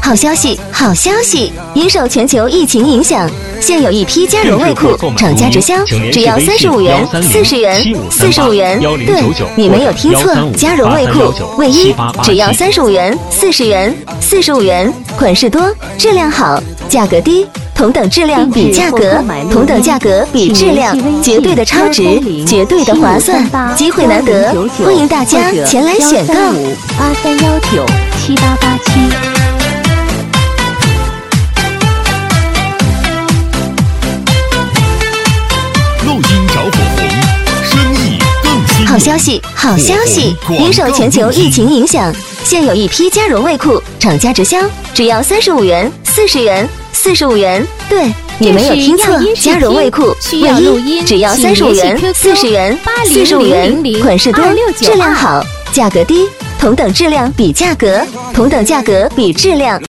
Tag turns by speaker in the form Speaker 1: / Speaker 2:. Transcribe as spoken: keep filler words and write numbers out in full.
Speaker 1: 好消息，好消息！因受全球疫情影响，现有一批加绒卫裤厂家直销，只要三十五元、四十元、四十五元。对，你没有听错，加绒卫裤卫衣只要三十五元、四十元、四十五元，款式多，质量好，价格低。同等质量比价格，同等价格比质量，绝对的超值，绝对的划算，机会难得，欢迎大家前来选购。
Speaker 2: 八三幺九七八八七。
Speaker 3: 录音找火红，生意更兴
Speaker 1: 好消息，好消息！因受全球疫情影响，现有一批加绒卫裤厂家直销，只要三十五元、四十元。四十五元，对，你没有听错，加绒卫裤卫衣只要三十五元、四十元、四十五元，款式多，质量好，价格低，同等质量比价格，同等价格比质量。